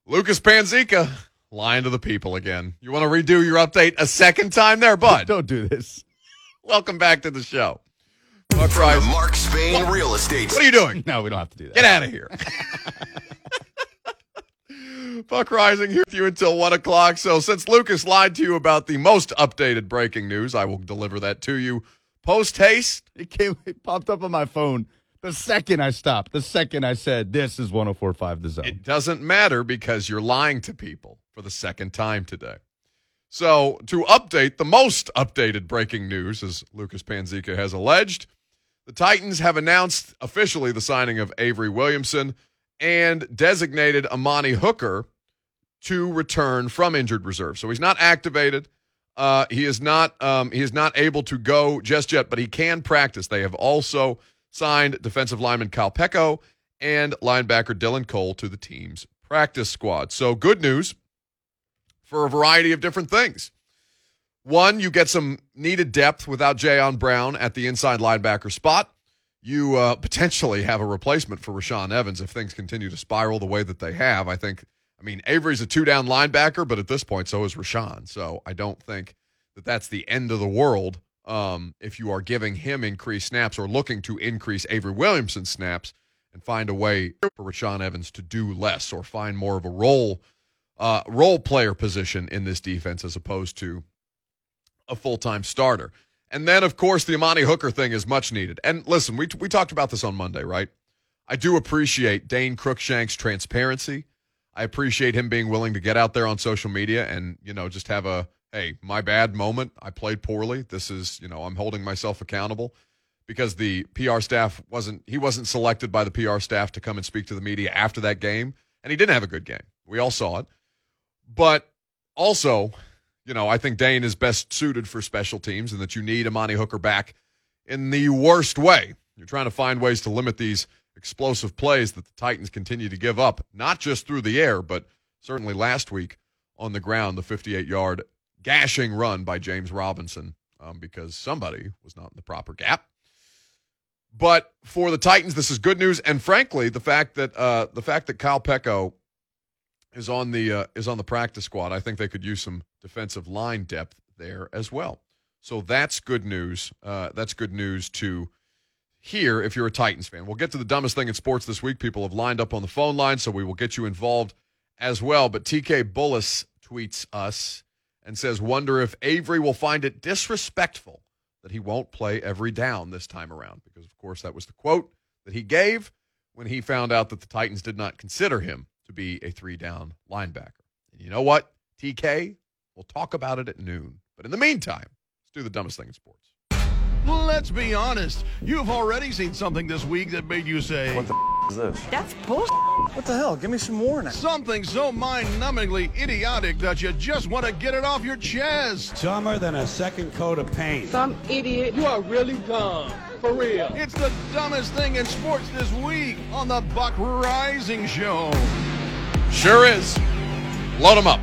Lucas Panzica, lying to the people again. You want to redo your update a second time there, bud? Don't do this. Welcome back to the show. Buck Rise. The Mark Spain Real Estate. What are you doing? No, we don't have to do that. Get out of here. Buck Rising here with you until 1 o'clock. So since Lucas lied to you about the most updated breaking news, I will deliver that to you post-haste. It popped up on my phone the second I stopped, the second I said, this is 104.5 The Zone. It doesn't matter because you're lying to people for the second time today. So to update the most updated breaking news, as Lucas Panzica has alleged, the Titans have announced officially the signing of Avery Williamson and designated Amani Hooker to return from injured reserve. So he's not activated. He is not able to go just yet, but he can practice. They have also signed defensive lineman Kyle Pecco and linebacker Dylan Cole to the team's practice squad. So good news for a variety of different things. One, you get some needed depth without Jayon Brown at the inside linebacker spot. You potentially have a replacement for Rashaan Evans if things continue to spiral the way that they have. I mean, Avery's a two-down linebacker, but at this point, so is Rashaan. So I don't think that that's the end of the world if you are giving him increased snaps or looking to increase Avery Williamson's snaps and find a way for Rashaan Evans to do less or find more of a role player position in this defense as opposed to a full-time starter. And then, of course, the Amani Hooker thing is much needed. And listen, we talked about this on Monday, right? I do appreciate Dane Cruikshank's transparency. I appreciate him being willing to get out there on social media and, just have a, hey, my bad moment. I played poorly. This is, I'm holding myself accountable because the PR staff wasn't selected by the PR staff to come and speak to the media after that game. And he didn't have a good game. We all saw it. But also, I think Dane is best suited for special teams and that you need Amani Hooker back in the worst way. You're trying to find ways to limit these explosive plays that the Titans continue to give up, not just through the air, but certainly last week on the ground, the 58-yard gashing run by James Robinson because somebody was not in the proper gap. But for the Titans, this is good news, and frankly, the fact that Kyle Pecco is on the practice squad, I think they could use some defensive line depth there as well. So that's good news. That's good news to hear if you're a Titans fan. We'll get to the dumbest thing in sports this week. People have lined up on the phone line, so we will get you involved as well. But TK Bullis tweets us and says, wonder if Avery will find it disrespectful that he won't play every down this time around. Because, of course, that was the quote that he gave when he found out that the Titans did not consider him to be a three-down linebacker. And you know what, TK? We'll talk about it at noon. But in the meantime, let's do the dumbest thing in sports. Let's be honest. You've already seen something this week that made you say, What the is this? That's bullshit. What the hell? Give me some more now. something so mind-numbingly idiotic that you just want to get it off your chest. Dumber than a second coat of paint. Some idiot. You are really dumb. For real. It's the dumbest thing in sports this week on the Buck Rising Show. Sure is. Load them up.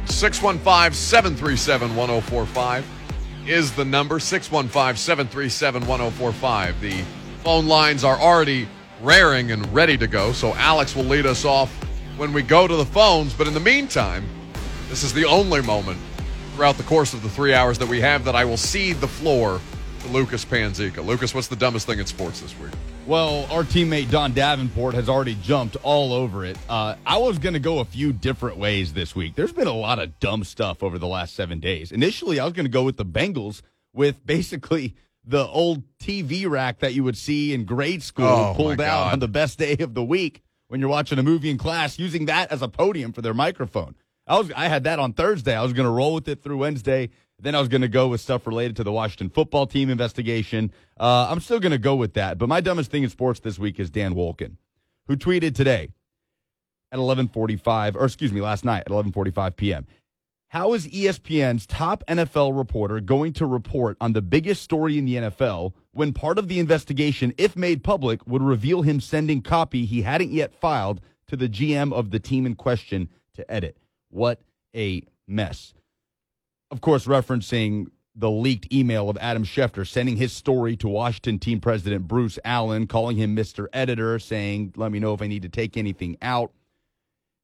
615-737-1045 is the number. 615-737-1045. The phone lines are already raring and ready to go, so Alex will lead us off when we go to the phones. But in the meantime, this is the only moment throughout the course of the 3 hours that we have that I will cede the floor to Lucas Panzica. Lucas, what's the dumbest thing in sports this week? Well, our teammate Don Davenport has already jumped all over it. I was going to go a few different ways this week. There's been a lot of dumb stuff over the last 7 days. Initially, I was going to go with the Bengals with basically the old TV rack that you would see in grade school pulled out on the best day of the week when you're watching a movie in class, using that as a podium for their microphone. I had that on Thursday. I was going to roll with it through Wednesday. Then I was going to go with stuff related to the Washington football team investigation. I'm still going to go with that. But my dumbest thing in sports this week is Dan Wolken, who tweeted today at last night at 11:45 p.m. How is ESPN's top NFL reporter going to report on the biggest story in the NFL when part of the investigation, if made public, would reveal him sending copy he hadn't yet filed to the GM of the team in question to edit? What a mess. Of course, referencing the leaked email of Adam Schefter sending his story to Washington team president Bruce Allen, calling him Mr. Editor, saying, let me know if I need to take anything out.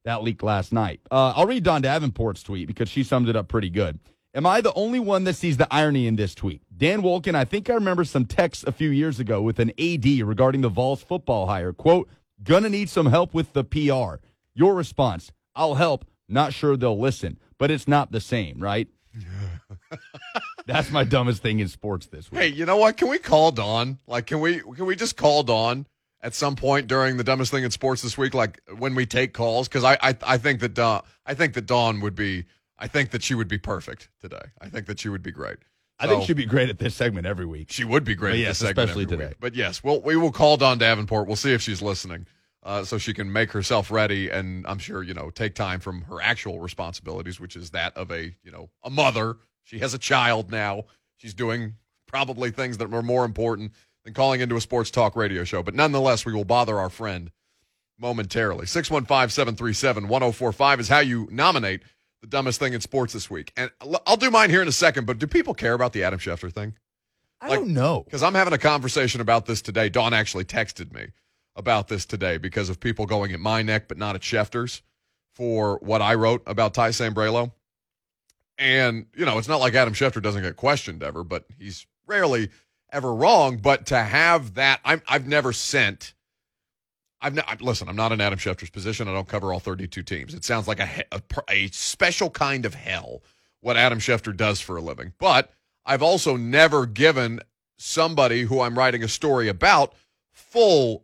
That leaked last night. I'll read Don Davenport's tweet because she summed it up pretty good. Am I the only one that sees the irony in this tweet? Dan Wolken, I think I remember some texts a few years ago with an AD regarding the Vols football hire. Quote, gonna need some help with the PR. Your response, I'll help. Not sure they'll listen, but it's not the same, right? That's my dumbest thing in sports this week. Hey, you know what? Can we call Dawn? Like, can we just call Dawn at some point during the dumbest thing in sports this week? Like when we take calls, because I think that Dawn would be. I think that she would be perfect today. I think that she would be great. I think she'd be great at this segment every week. She would be great at this segment especially every today. week. But yes, we will call Dawn Davenport. We'll see if she's listening, so she can make herself ready, and I'm sure take time from her actual responsibilities, which is that of a mother. She has a child now. She's doing probably things that are more important than calling into a sports talk radio show. But nonetheless, we will bother our friend momentarily. 615-737-1045 is how you nominate the dumbest thing in sports this week. And I'll do mine here in a second, but do people care about the Adam Schefter thing? I don't know. Because I'm having a conversation about this today. Dawn actually texted me about this today because of people going at my neck but not at Schefter's for what I wrote about Ty Sambrailo. And, it's not like Adam Schefter doesn't get questioned ever, but he's rarely ever wrong. But to have that, I've never sent... listen, I'm not in Adam Schefter's position. I don't cover all 32 teams. It sounds like a special kind of hell what Adam Schefter does for a living. But I've also never given somebody who I'm writing a story about full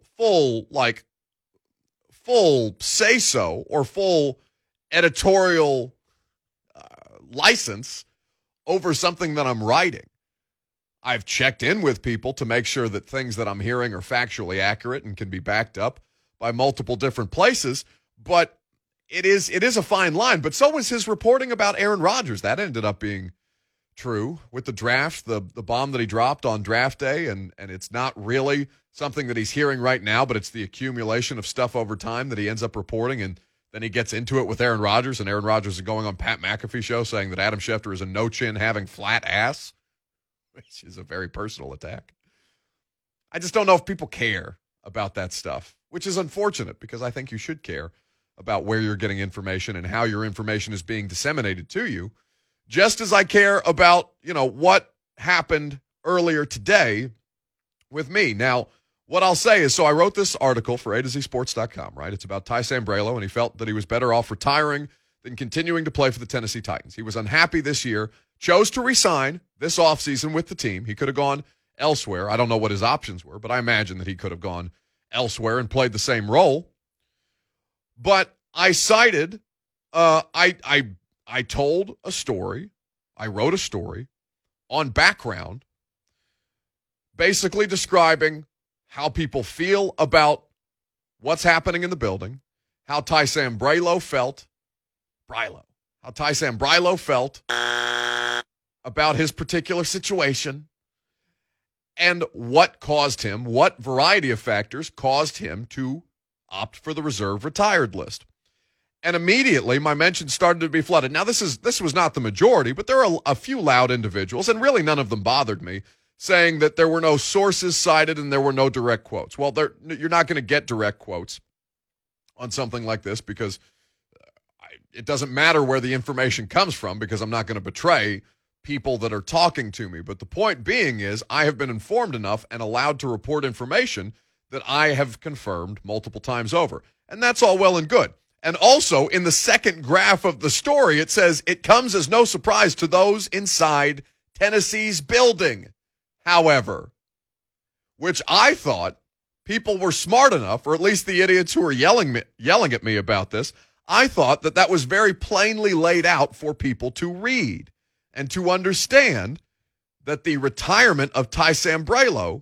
say-so or full editorial license over something that I'm writing. I've checked in with people to make sure that things that I'm hearing are factually accurate and can be backed up by multiple different places, but it is a fine line. But so was his reporting about Aaron Rodgers. That ended up being true with the draft, the bomb that he dropped on draft day, and it's not really something that he's hearing right now, but it's the accumulation of stuff over time that he ends up reporting, and then he gets into it with Aaron Rodgers, and Aaron Rodgers is going on Pat McAfee show saying that Adam Schefter is a no-chin having flat ass, which is a very personal attack. I just don't know if people care about that stuff, which is unfortunate because I think you should care about where you're getting information and how your information is being disseminated to you, just as I care about, what happened earlier today with me. Now, what I'll say is, so I wrote this article for A2ZSports.com, right? It's about Ty Sambrailo, and he felt that he was better off retiring than continuing to play for the Tennessee Titans. He was unhappy this year, chose to resign this offseason with the team. He could have gone elsewhere. I don't know what his options were, but I imagine that he could have gone elsewhere and played the same role. But I cited, I told a story, I wrote a story on Background, basically describing how people feel about what's happening in the building, how Ty Sambrailo felt, how Ty Sambrailo felt about his particular situation, and what variety of factors caused him to opt for the reserve retired list. And immediately my mentions started to be flooded. Now, this was not the majority, but there are a few loud individuals, and really none of them bothered me, saying that there were no sources cited and there were no direct quotes. Well, you're not going to get direct quotes on something like this because it doesn't matter where the information comes from because I'm not going to betray people that are talking to me. But the point being is I have been informed enough and allowed to report information that I have confirmed multiple times over. And that's all well and good. And also, in the second graph of the story, it says, it comes as no surprise to those inside Tennessee's building, however, which I thought people were smart enough, or at least the idiots who are yelling at me about this, I thought that was very plainly laid out for people to read and to understand that the retirement of Ty Sambrailo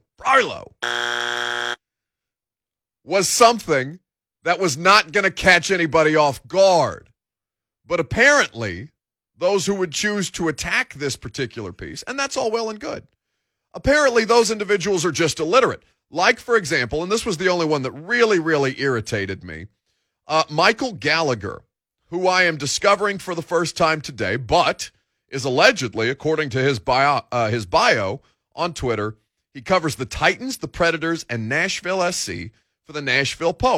was something that was not going to catch anybody off guard. But apparently, those who would choose to attack this particular piece, and that's all well and good, apparently those individuals are just illiterate. Like, for example, and this was the only one that really, really irritated me, Michael Gallagher, who I am discovering for the first time today, but is allegedly, according to his bio on Twitter, he covers the Titans, the Predators, and Nashville SC for the Nashville Post.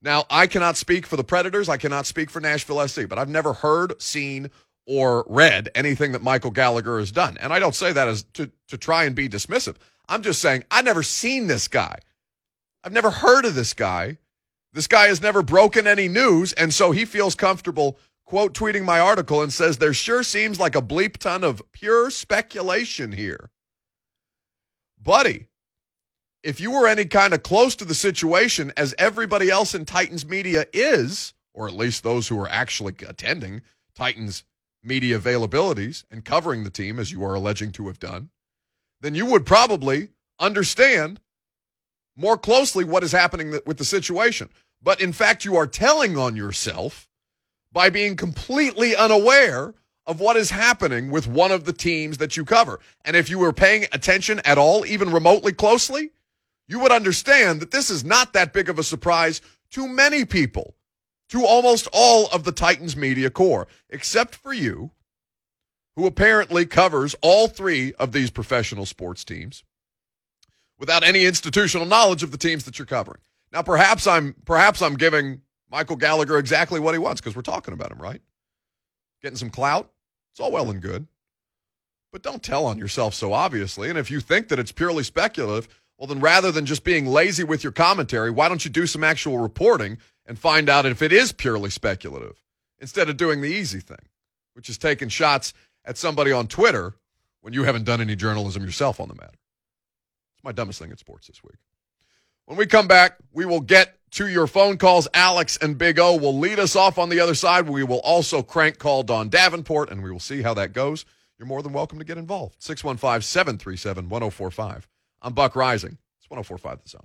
Now, I cannot speak for the Predators. I cannot speak for Nashville SC, but I've never heard, seen, or read anything that Michael Gallagher has done. And I don't say that as to try and be dismissive. I'm just saying I've never seen this guy. I've never heard of this guy. This guy has never broken any news, and so he feels comfortable quote tweeting my article and says, there sure seems like a bleep ton of pure speculation here. Buddy, if you were any kind of close to the situation as everybody else in Titans media is, or at least those who are actually attending Titans media availabilities and covering the team as you are alleging to have done, then you would probably understand more closely what is happening with the situation. But in fact, you are telling on yourself by being completely unaware of what is happening with one of the teams that you cover. And if you were paying attention at all, even remotely closely, you would understand that this is not that big of a surprise to many people, to almost all of the Titans media corps, except for you, who apparently covers all three of these professional sports teams without any institutional knowledge of the teams that you're covering. Now, perhaps I'm giving Michael Gallagher exactly what he wants because we're talking about him, right? Getting some clout. It's all well and good. But don't tell on yourself so obviously. And if you think that it's purely speculative, well, then rather than just being lazy with your commentary, why don't you do some actual reporting and find out if it is purely speculative instead of doing the easy thing, which is taking shots at somebody on Twitter when you haven't done any journalism yourself on the matter. It's my dumbest thing in sports this week. When we come back, we will get to your phone calls. Alex and Big O will lead us off on the other side. We will also crank call Don Davenport, and we will see how that goes. You're more than welcome to get involved. 615-737-1045. I'm Buck Rising. It's 1045 The Zone.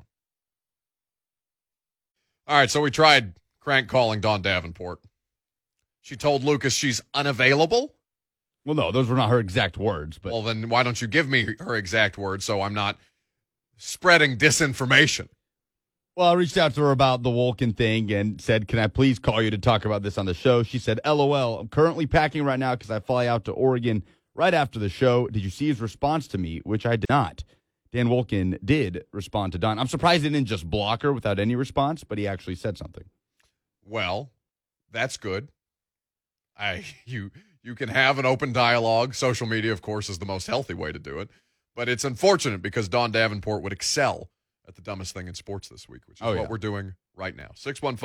All right, so we tried crank calling Don Davenport. She told Lucas she's unavailable. Well, no, those were not her exact words. But well, then why don't you give me her exact words so I'm not spreading disinformation? Well, I reached out to her about the Wolken thing and said, can I please call you to talk about this on the show? She said, LOL, I'm currently packing right now because I fly out to Oregon right after the show. Did you see his response to me? Which I did not. Dan Wolken did respond to Don. I'm surprised he didn't just block her without any response, but he actually said something. Well, that's good. You can have an open dialogue. Social media, of course, is the most healthy way to do it. But it's unfortunate because Don Davenport would excel at the dumbest thing in sports this week, which is what we're doing right now.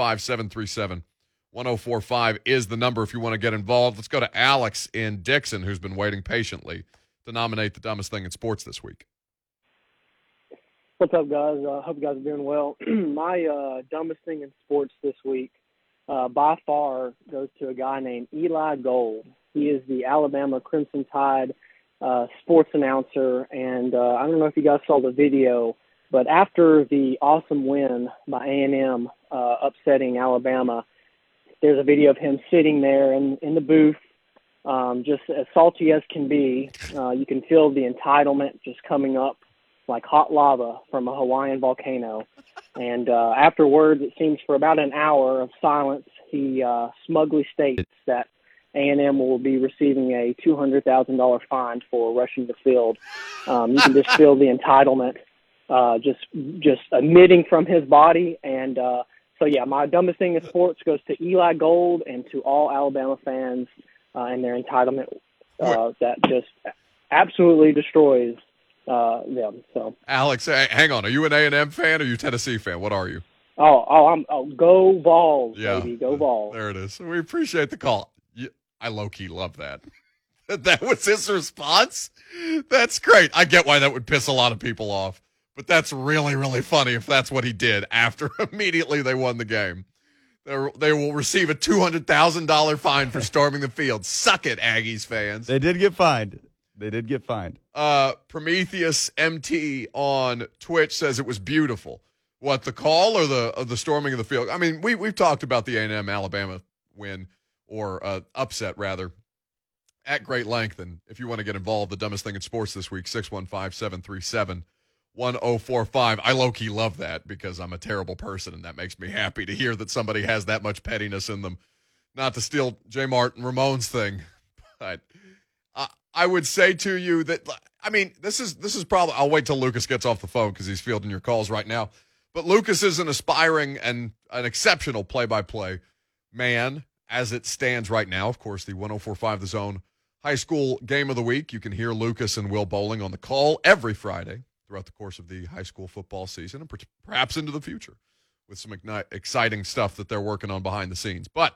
615-737-1045 is the number if you want to get involved. Let's go to Alex in Dixon, who's been waiting patiently to nominate the dumbest thing in sports this week. What's up, guys? Hope you guys are doing well. My dumbest thing in sports this week by far goes to a guy named Eli Gold. He is the Alabama Crimson Tide sports announcer, and I don't know if you guys saw the video, but after the awesome win by A&M upsetting Alabama, there's a video of him sitting there in the booth, just as salty as can be. You can feel the entitlement just coming up like hot lava from a Hawaiian volcano. And afterwards, it seems for about an hour of silence, he smugly states that A&M will be receiving a $200,000 fine for rushing the field. You can just feel the entitlement just emitting from his body. And so, yeah, my dumbest thing in sports goes to Eli Gold and to all Alabama fans and their entitlement that just absolutely destroys them. So, Alex, hang on. Are you an A&M fan or are you a Tennessee fan? What are you? I'm go Vols, baby. Go Vols. There it is. We appreciate the call. I low-key love that. That was his response? That's great. I get why that would piss a lot of people off. But that's really, really funny if that's what he did after immediately they won the game. They will receive a $200,000 fine for storming the field. Suck it, Aggies fans. They did get fined. Prometheus MT on Twitch says it was beautiful. What, the call or the storming of the field? I mean, we've talked about the A&M Alabama win or upset, rather, at great length. And if you want to get involved, the dumbest thing in sports this week, 615-737-1045. I low-key love that because I'm a terrible person, and that makes me happy to hear that somebody has that much pettiness in them. Not to steal J. Martin Ramone's thing, but I would say to you that, I mean, this is probably, I'll wait till Lucas gets off the phone because he's fielding your calls right now. But Lucas is an aspiring and an exceptional play-by-play man as it stands right now. Of course, the 104.5 The Zone High School Game of the Week. You can hear Lucas and Will Bowling on the call every Friday throughout the course of the high school football season and perhaps into the future with some exciting stuff that they're working on behind the scenes. But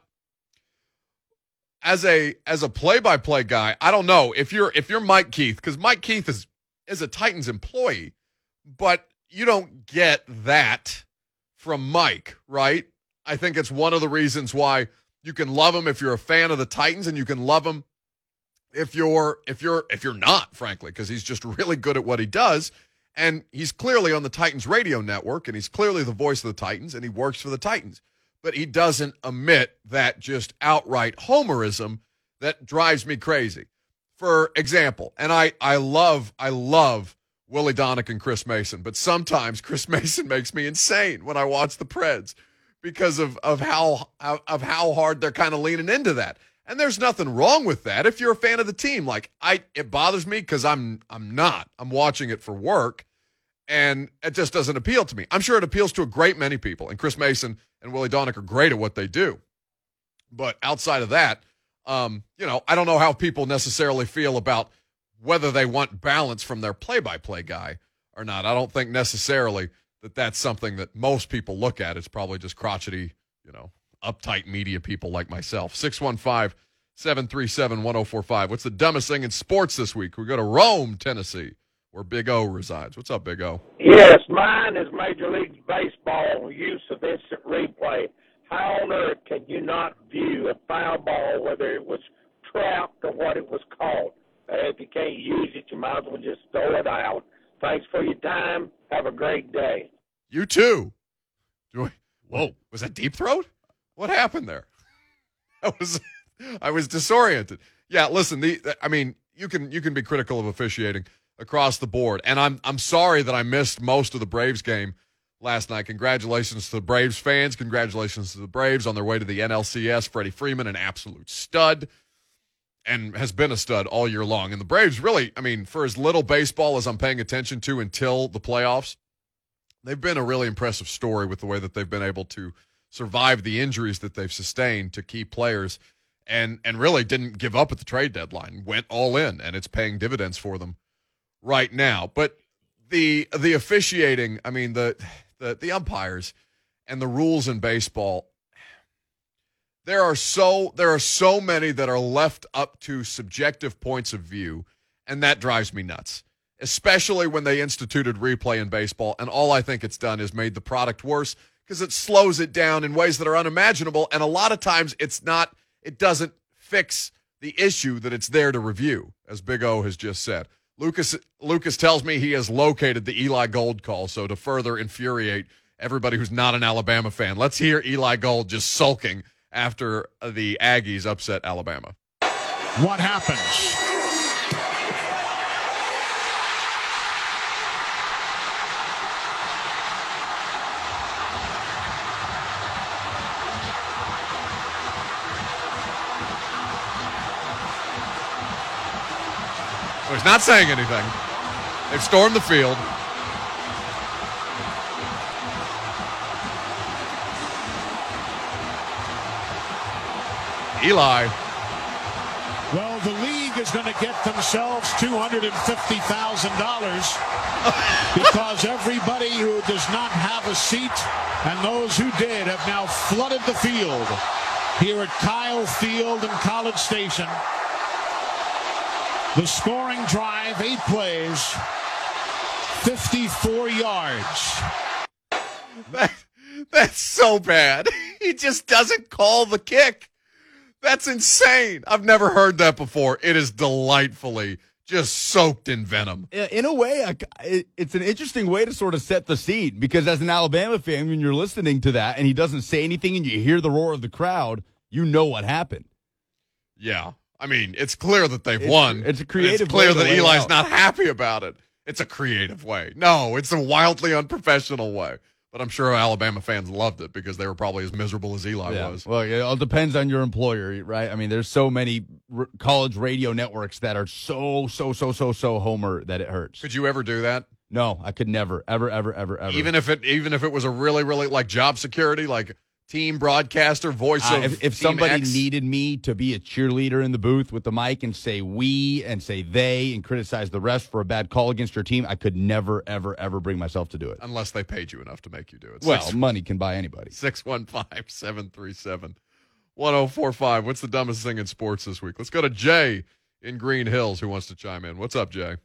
as a play-by-play guy, I don't know if you're Mike Keith, because Mike Keith is a Titans employee, but you don't get that from Mike, right? I think it's one of the reasons why you can love him if you're a fan of the Titans, and you can love him if you're not, frankly, because he's just really good at what he does. And he's clearly on the Titans radio network, and he's clearly the voice of the Titans, and he works for the Titans. But he doesn't omit that just outright homerism that drives me crazy. For example, and I love Willie Donick and Chris Mason, but sometimes Chris Mason makes me insane when I watch the Preds because of how hard they're kind of leaning into that. And there's nothing wrong with that if you're a fan of the team. Like, it bothers me because I'm not. I'm watching it for work, and it just doesn't appeal to me. I'm sure it appeals to a great many people, and Chris Mason and Willie Donick are great at what they do. But outside of that, I don't know how people necessarily feel about whether they want balance from their play-by-play guy or not. I don't think necessarily that that's something that most people look at. It's probably just crotchety, uptight media people like myself. 615-737-1045. What's the dumbest thing in sports this week? We go to Rome, Tennessee, where Big O resides. What's up, Big O? Yes, mine is Major League Baseball use of instant replay. How on earth can you not view a foul ball, whether it was trapped or what it was called? If you can't use it, you might as well just throw it out. Thanks for your time. Have a great day. You too. Whoa, was that deep throat? What happened there? I was disoriented. Yeah, listen, you can be critical of officiating across the board, and I'm sorry that I missed most of the Braves game last night. Congratulations to the Braves fans. Congratulations to the Braves on their way to the NLCS. Freddie Freeman, an absolute stud, and has been a stud all year long. And the Braves really, for as little baseball as I'm paying attention to until the playoffs, they've been a really impressive story with the way that they've been able to survive the injuries that they've sustained to key players and really didn't give up at the trade deadline, went all in, and it's paying dividends for them right now. But the officiating, the umpires and the rules in baseball, there are so many that are left up to subjective points of view, and that drives me nuts, especially when they instituted replay in baseball, and all I think it's done is made the product worse because it slows it down in ways that are unimaginable, and a lot of times it doesn't fix the issue that it's there to review, as Big O has just said. Lucas tells me he has located the Eli Gold call, so to further infuriate everybody who's not an Alabama fan, let's hear Eli Gold just sulking after the Aggies upset Alabama. What happens? Well, he's not saying anything. They've stormed the field. Eli. Well, the league is going to get themselves $250,000 because everybody who does not have a seat and those who did have now flooded the field here at Kyle Field in College Station. The scoring drive, 8 plays, 54 yards. That's so bad. He just doesn't call the kick. That's insane. I've never heard that before. It is delightfully just soaked in venom. In a way, it's an interesting way to sort of set the scene because as an Alabama fan, when you're listening to that and he doesn't say anything and you hear the roar of the crowd, you know what happened. Yeah. It's clear that they've won. It's a creative way. It's clear that Eli's not happy about it. It's a creative way. No, it's a wildly unprofessional way. But I'm sure Alabama fans loved it because they were probably as miserable as Eli was. Well, it all depends on your employer, right? There's so many college radio networks that are so homer that it hurts. Could you ever do that? No, I could never, ever. Even if it was a really, really like job security, like team broadcaster, voice of if Team somebody X. needed me to be a cheerleader in the booth with the mic and say we and say they and criticize the rest for a bad call against your team, I could never, ever bring myself to do it. Unless they paid you enough to make you do it. Well, money can buy anybody. 615-737-1045. What's the dumbest thing in sports this week? Let's go to Jay in Green Hills who wants to chime in. What's up, Jay?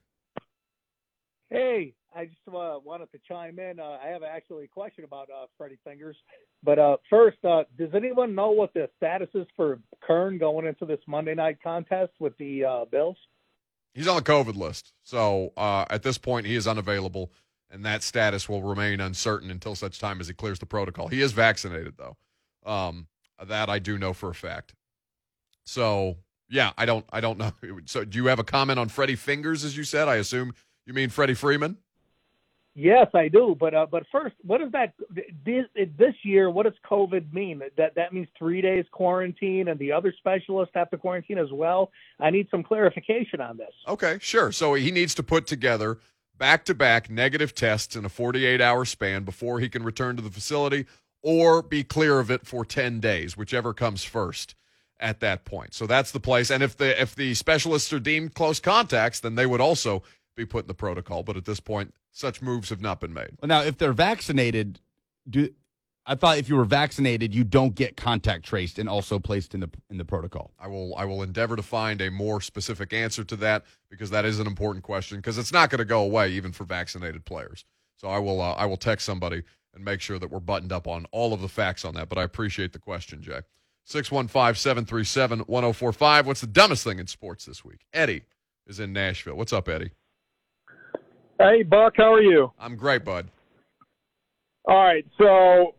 Hey, I just wanted to chime in. I have actually a question about Freddie Fingers. But first, does anyone know what the status is for Kern going into this Monday night contest with the Bills? He's on the COVID list. So at this point, he is unavailable, and that status will remain uncertain until such time as he clears the protocol. He is vaccinated, though. That I do know for a fact. So, yeah, I don't know. So do you have a comment on Freddie Fingers, as you said? I assume you mean Freddie Freeman? Yes, I do. But first, what is that this year? What does COVID mean? That means 3 days quarantine, and the other specialists have to quarantine as well. I need some clarification on this. Okay, sure. So he needs to put together back-to-back negative tests in a 48-hour span before he can return to the facility or be clear of it for 10 days, whichever comes first at that point. So that's the place. And if the specialists are deemed close contacts, then they would also be put in the protocol. But at this point, such moves have not been made. Well, now, if they're vaccinated, I thought if you were vaccinated, you don't get contact traced and also placed in the protocol. I will endeavor to find a more specific answer to that because that is an important question because it's not going to go away even for vaccinated players. So I will text somebody and make sure that we're buttoned up on all of the facts on that. But I appreciate the question, Jay. 615-737-1045. What's the dumbest thing in sports this week? Eddie is in Nashville. What's up, Eddie? Hey, Buck, how are you? I'm great, bud. All right, so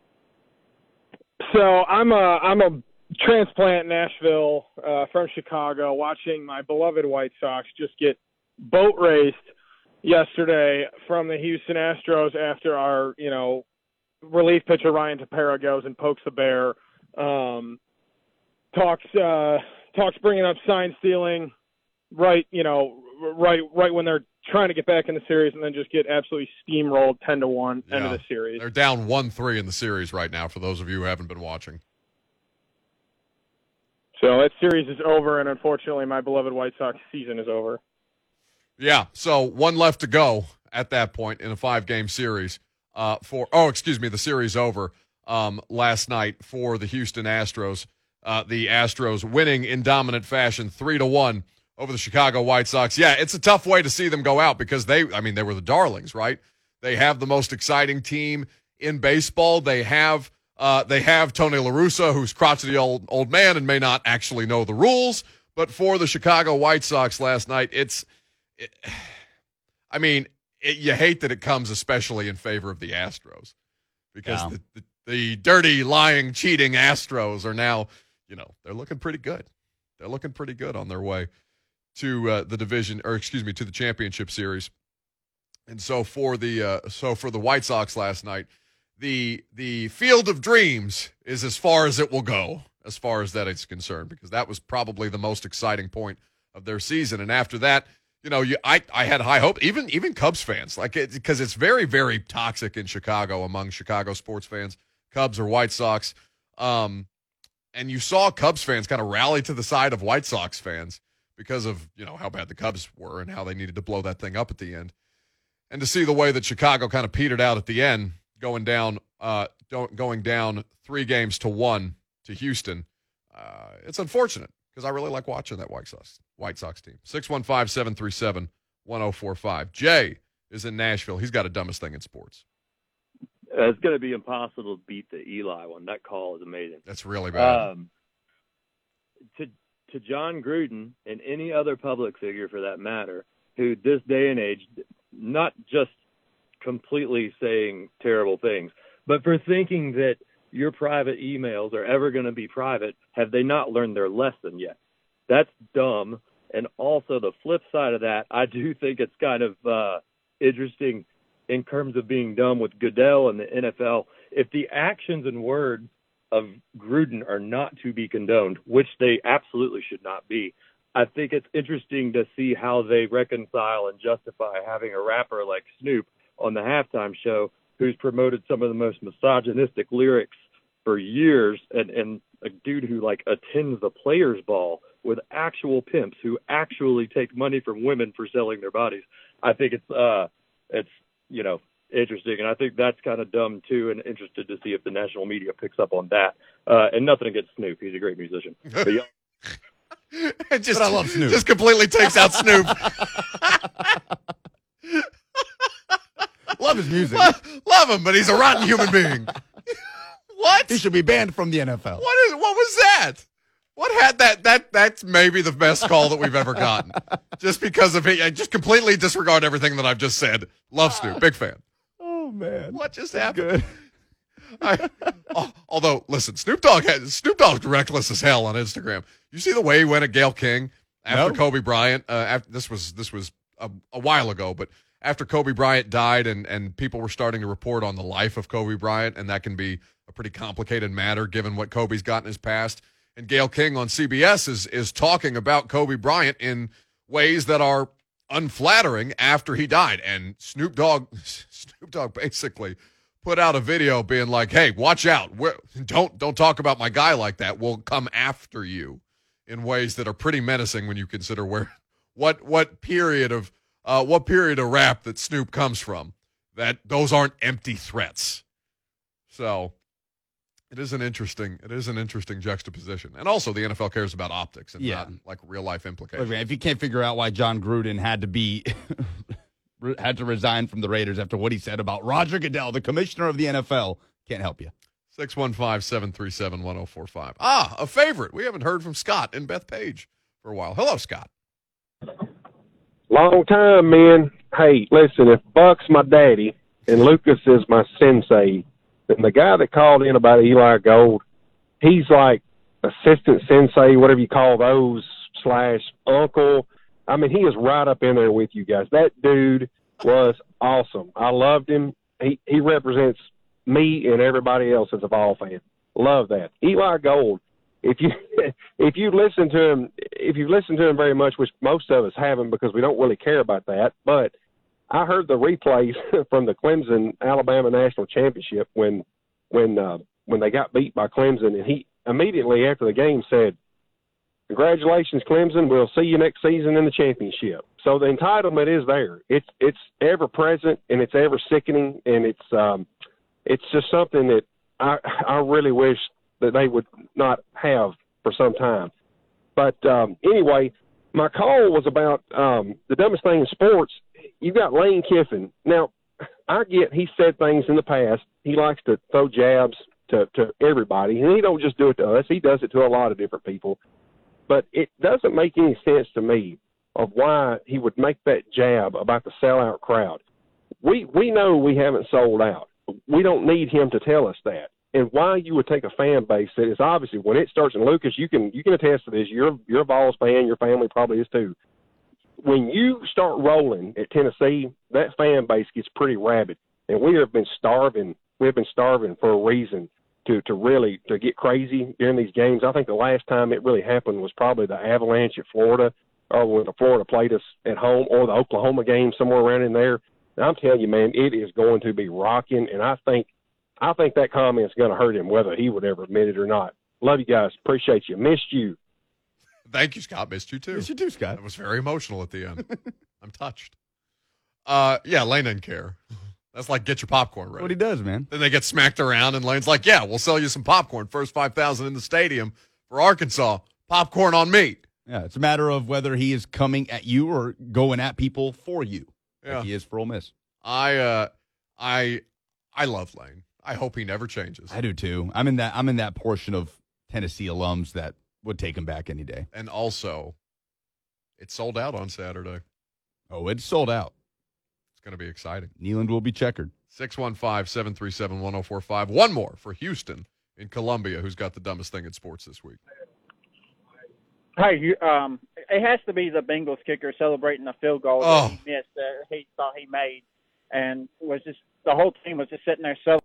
I'm a transplant in Nashville from Chicago, watching my beloved White Sox just get boat raced yesterday from the Houston Astros after our relief pitcher Ryan Tepera goes and pokes the bear. Talks bringing up sign stealing, right when they're trying to get back in the series, and then just get absolutely steamrolled 10-1 end of the series. They're down 1-3 in the series right now. For those of you who haven't been watching, so that series is over, and unfortunately, my beloved White Sox season is over. Yeah, so one left to go at that point in a 5-game series. The series over last night for the Houston Astros. The Astros winning in dominant fashion 3-1 over the Chicago White Sox. Yeah, it's a tough way to see them go out because they were the darlings, right? They have the most exciting team in baseball. They have Tony La Russa, who's crotchety old man and may not actually know the rules. But for the Chicago White Sox last night, you hate that it comes especially in favor of the Astros because the dirty, lying, cheating Astros are now, they're looking pretty good. They're looking pretty good on their way to the championship series. And so for the White Sox last night, the field of dreams is as far as it will go, as far as that is concerned, because that was probably the most exciting point of their season. And after that, I had high hope, even Cubs fans, because it's very, very toxic in Chicago among Chicago sports fans, Cubs or White Sox. And you saw Cubs fans kind of rally to the side of White Sox fans because of, how bad the Cubs were and how they needed to blow that thing up at the end. And to see the way that Chicago kind of petered out at the end, going down 3-1 to Houston, it's unfortunate because I really like watching that White Sox team. 615-737-1045. Jay is in Nashville. He's got a dumbest thing in sports. It's going to be impossible to beat the Eli one. That call is amazing. That's really bad. To John Gruden and any other public figure for that matter, who this day and age, not just completely saying terrible things, but for thinking that your private emails are ever going to be private, have they not learned their lesson yet? That's dumb. And also the flip side of that, I do think it's kind of interesting in terms of being dumb with Goodell and the NFL. If the actions and words of Gruden are not to be condoned, which they absolutely should not be, I think it's interesting to see how they reconcile and justify having a rapper like Snoop on the halftime show who's promoted some of the most misogynistic lyrics for years, and a dude who like attends the Players Ball with actual pimps who actually take money from women for selling their bodies. I think it's interesting, and I think that's kind of dumb too, and interested to see if the national media picks up on that. And nothing against Snoop, he's a great musician. But but I love Snoop. Just completely takes out Snoop. Love his music. Love him, but he's a rotten human being. What? He should be banned from the NFL. What was that? What had that's maybe the best call that we've ever gotten. Just because of it. I just completely disregard everything that I've just said. Love Snoop. Big fan. Oh, man. What just happened? Good. Although, listen, Snoop Dogg's reckless as hell on Instagram. You see the way he went at Gayle King after Kobe Bryant? This was a while ago, but after Kobe Bryant died and people were starting to report on the life of Kobe Bryant, and that can be a pretty complicated matter given what Kobe's got in his past. And Gayle King on CBS is talking about Kobe Bryant in ways that are unflattering after he died. And Snoop Dogg basically put out a video being like, "Hey, watch out! Don't talk about my guy like that. We'll come after you," in ways that are pretty menacing when you consider what period of rap that Snoop comes from. That those aren't empty threats. So it is an interesting juxtaposition. And also the NFL cares about optics and not like real life implications. Look, man, if you can't figure out why John Gruden had to resign from the Raiders after what he said about Roger Goodell, the commissioner of the NFL, can't help you. 615-737-1045. A favorite. We haven't heard from Scott in Bethpage for a while. Hello, Scott. Long time, man. Hey, listen, if Buck's my daddy and Lucas is my sensei, then the guy that called in about Eli Gold, he's like assistant sensei, whatever you call those, / uncle. I mean, he is right up in there with you guys. That dude was awesome. I loved him. He represents me and everybody else as a Vol fan. Love that. Eli Gold, if you listen to him very much, which most of us haven't because we don't really care about that, but I heard the replays from the Clemson Alabama National Championship when they got beat by Clemson, and he immediately after the game said, "Congratulations, Clemson. We'll see you next season in the championship." So the entitlement is there. It's ever present and it's ever sickening, and it's just something that I really wish that they would not have for some time. But anyway, my call was about the dumbest thing in sports. You got Lane Kiffin. Now, I get he said things in the past. He likes to throw jabs to everybody, and he don't just do it to us. He does it to a lot of different people. But it doesn't make any sense to me of why he would make that jab about the sellout crowd. We know we haven't sold out. We don't need him to tell us that. And why you would take a fan base that is obviously when it starts, and Lucas, you can attest to this. You're a Vols fan. Your family probably is too. When you start rolling at Tennessee, that fan base gets pretty rabid, and we have been starving. We've been starving for a reason to really get crazy during these games. I think the last time it really happened was probably the Avalanche at Florida, or when Florida played us at home, or the Oklahoma game somewhere around in there. And I'm telling you, man, it is going to be rocking, and I think that comment's going to hurt him, whether he would ever admit it or not. Love you guys. Appreciate you. Missed you. Thank you, Scott. Missed you, too. Missed you, too, Scott. That was very emotional at the end. I'm touched. Yeah, Lane didn't care. That's like get your popcorn ready. What he does, man. Then they get smacked around, and Lane's like, yeah, we'll sell you some popcorn. First 5,000 in the stadium for Arkansas. Popcorn on me. Yeah, it's a matter of whether he is coming at you or going at people for you. Yeah. Like he is for Ole Miss. I love Lane. I hope he never changes. I do too. I'm in that portion of Tennessee alums that would take him back any day. And also, it's sold out on Saturday. Oh, it's sold out. It's going to be exciting. Neyland will be checkered. 615-737-1045. One more for Houston in Columbia, who's got the dumbest thing in sports this week. Hey, it has to be the Bengals kicker celebrating a field goal that he missed that he thought he made, and was just the whole team was just sitting there celebrating.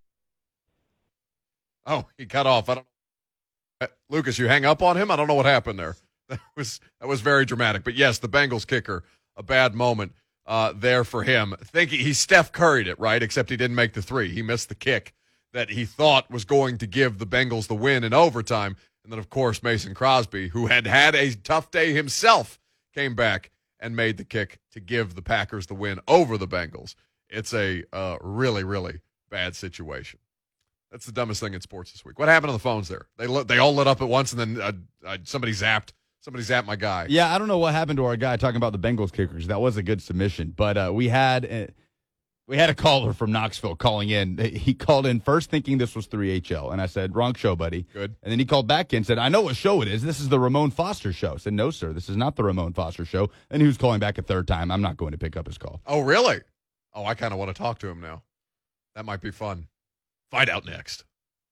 Oh, he cut off. I don't know. Lucas, you hang up on him? I don't know what happened there. That was very dramatic. But yes, the Bengals kicker, a bad moment there for him. He Steph Curry'd it, right? Except he didn't make the three. He missed the kick that he thought was going to give the Bengals the win in overtime. And then, of course, Mason Crosby, who had a tough day himself, came back and made the kick to give the Packers the win over the Bengals. It's a really, really bad situation. That's the dumbest thing in sports this week. What happened on the phones there? They all lit up at once, and then somebody zapped my guy. Yeah, I don't know what happened to our guy talking about the Bengals kickers. That was a good submission, but we had a caller from Knoxville calling in. He called in first thinking this was 3HL, and I said, wrong show, buddy. Good. And then he called back in and said, I know what show it is. This is the Ramon Foster show. I said, no, sir, this is not the Ramon Foster show. And he was calling back a third time. I'm not going to pick up his call. Oh, really? Oh, I kind of want to talk to him now. That might be fun. Find out next.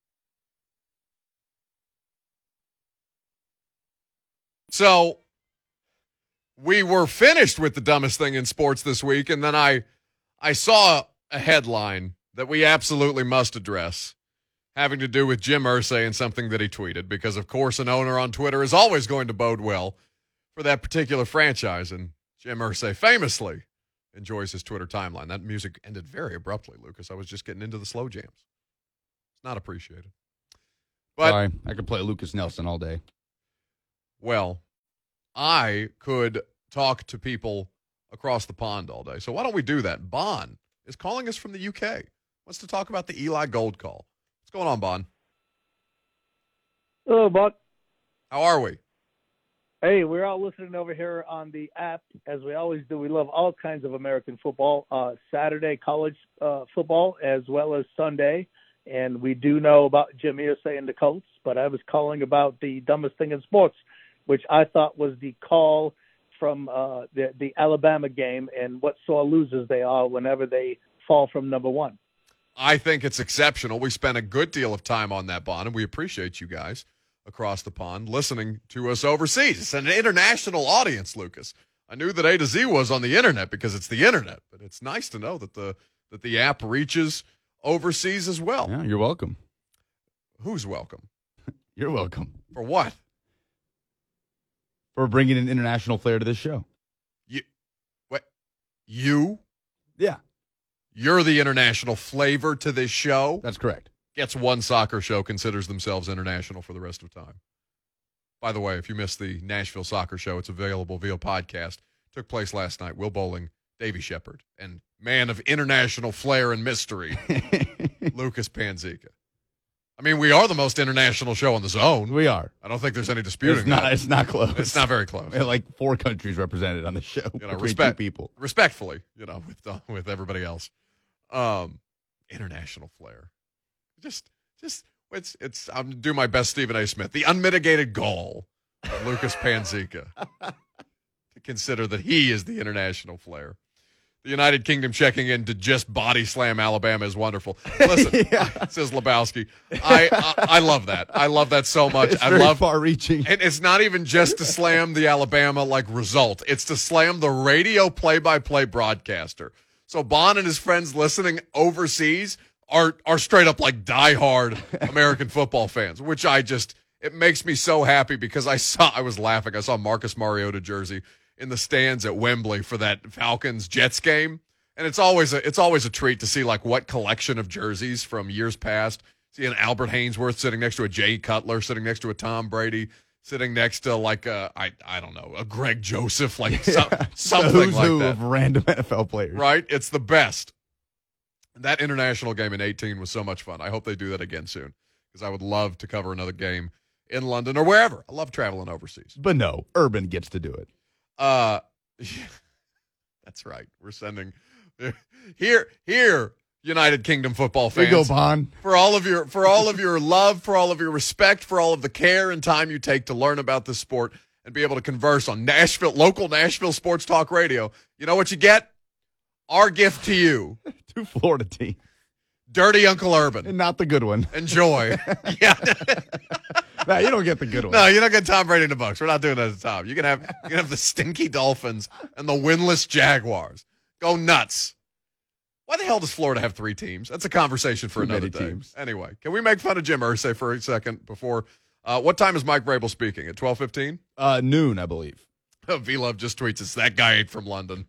So we were finished with the dumbest thing in sports this week, and then I saw a headline that we absolutely must address having to do with Jim Irsay and something that he tweeted, because, of course, an owner on Twitter is always going to bode well for that particular franchise, and Jim Irsay famously enjoys his Twitter timeline. That music ended very abruptly, Lucas. I was just getting into the slow jams. It's not appreciated. But, sorry, I could play Lucas Nelson all day. Well, I could talk to people across the pond all day. So why don't we do that? Bon is calling us from the UK. Wants to talk about the Eli Gold call. What's going on, Bon? Hello, Buck. How are we? Hey, we're all listening over here on the app, as we always do. We love all kinds of American football, Saturday college football, as well as Sunday. And we do know about Jim Irsay and the Colts, but I was calling about the dumbest thing in sports, which I thought was the call from the Alabama game and what sore losers they are whenever they fall from number one. I think it's exceptional. We spent a good deal of time on that, Bon, and we appreciate you guys across the pond listening to us overseas. It's an international audience, Lucas. I knew that A to Z was on the internet because it's the internet, but it's nice to know that the app reaches overseas as well. Yeah, you're welcome. Who's welcome? You're welcome. For what? For bringing an international flair to this show. You? Yeah. You're the international flavor to this show? That's correct. Gets one soccer show, considers themselves international for the rest of time. By the way, if you missed the Nashville soccer show, it's available via podcast. Took place last night. Will Bowling, Davey Shepard, and man of international flair and mystery, Lucas Panzica. I mean, we are the most international show on the zone. We are. I don't think there's any disputing that. It's not close. It's not very close. We have like 4 countries represented on the show. Respect people. Respectfully, with everybody else. International flair. Just it's I'm gonna do my best Stephen A. Smith. The unmitigated goal of Lucas Panzica to consider that he is the international flair. The United Kingdom checking in to just body slam Alabama is wonderful. Listen, says Lebowski. I love that. I love that so much. It's very far-reaching. And it's not even just to slam the Alabama result. It's to slam the radio play-by-play broadcaster. So Bon and his friends listening overseas are straight up diehard American football fans, which it makes me so happy because I was laughing. I saw Marcus Mariota jersey in the stands at Wembley for that Falcons-Jets game. And it's always a treat to see what collection of jerseys from years past. Seeing Albert Haynesworth sitting next to a Jay Cutler, sitting next to a Tom Brady, sitting next to I don't know, a Greg Joseph, something like that. Of random NFL players. Right? It's the best. That international game in 2018 was so much fun. I hope they do that again soon because I would love to cover another game in London or wherever. I love traveling overseas. But no, Urban gets to do it. That's right. We're sending here, United Kingdom football fans. We go, Bon. For all of your love, for all of your respect, for all of the care and time you take to learn about this sport and be able to converse on local Nashville sports talk radio. You know what you get? Our gift to you. 2 Florida teams. Dirty Uncle Urban. And not the good one. Enjoy. Yeah. No, you don't get the good one. No, you're not getting Tom Brady in the Bucs. We're not doing that at the top. You can have the stinky Dolphins and the winless Jaguars. Go nuts. Why the hell does Florida have 3 teams? That's a conversation for another day. Teams. Anyway, can we make fun of Jim Irsay for a second before What time is Mike Vrabel speaking? At 12:15? Noon, I believe. V-Love just tweets us, that guy ain't from London.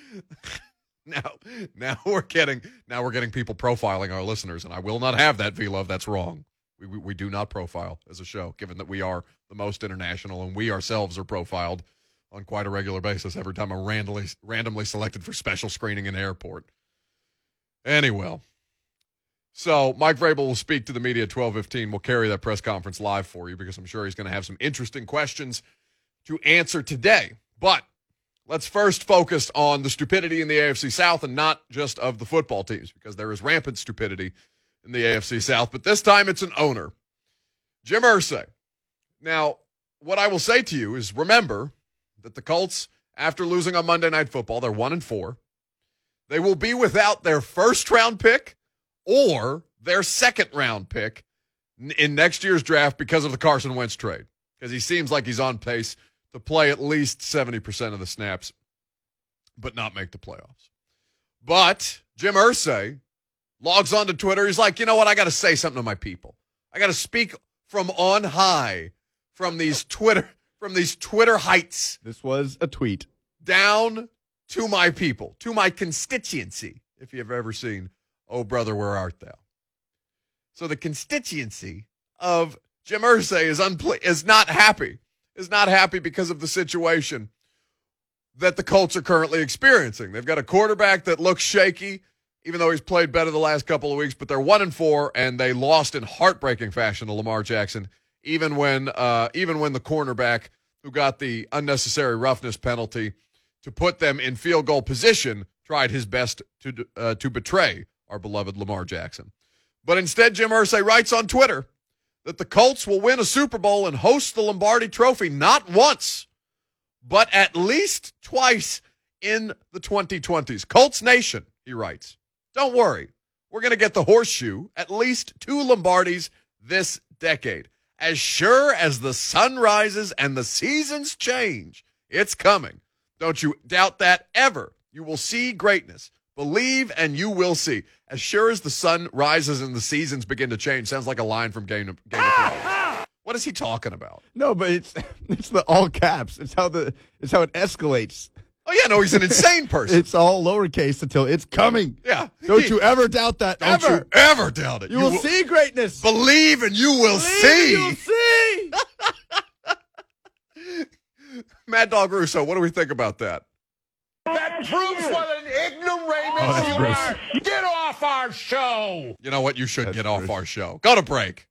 Now we're getting people profiling our listeners, and I will not have that, V-Love. That's wrong. We do not profile as a show, given that we are the most international, and we ourselves are profiled on quite a regular basis every time I'm randomly selected for special screening in an airport. Anyway, so Mike Vrabel will speak to the media at 12:15. We'll carry that press conference live for you because I'm sure he's going to have some interesting questions to answer today. But let's first focus on the stupidity in the AFC South, and not just of the football teams, because there is rampant stupidity in the AFC South. But this time it's an owner, Jim Irsay. Now, what I will say to you is remember that the Colts, after losing on Monday Night Football, they're 1-4. They will be without their first-round pick or their second-round pick in next year's draft because of the Carson Wentz trade, because he seems like he's on pace to play at least 70% of the snaps but not make the playoffs. But Jim Irsay logs onto Twitter. He's like, you know what? I got to say something to my people. I got to speak from on high, from these Twitter heights. This was a tweet. Down to my people, to my constituency, if you've ever seen Oh Brother, Where Art Thou? So the constituency of Jim Irsay is not happy. Is not happy because of the situation that the Colts are currently experiencing. They've got a quarterback that looks shaky, even though he's played better the last couple of weeks, but they're 1-4, and they lost in heartbreaking fashion to Lamar Jackson, even when the cornerback who got the unnecessary roughness penalty to put them in field goal position tried his best to betray our beloved Lamar Jackson. But instead, Jim Irsay writes on Twitter that the Colts will win a Super Bowl and host the Lombardi Trophy not once, but at least twice in the 2020s. Colts Nation, he writes, don't worry. We're going to get the horseshoe, at least 2 Lombardis this decade. As sure as the sun rises and the seasons change, it's coming. Don't you doubt that ever. You will see greatness. Believe and you will see. As sure as the sun rises and the seasons begin to change. Sounds like a line from Game of Thrones. What is he talking about? No, but it's the all caps. It's how it escalates. Oh yeah, no, he's an insane person. It's all lowercase until it's coming. Yeah. Don't you ever doubt that. Don't you ever doubt it. You will see greatness. Believe and you will see. You will see. Mad Dog Russo, what do we think about that? That proves what an ignoramus you are. Get off our show. You know what? You should get off our show. Go to break.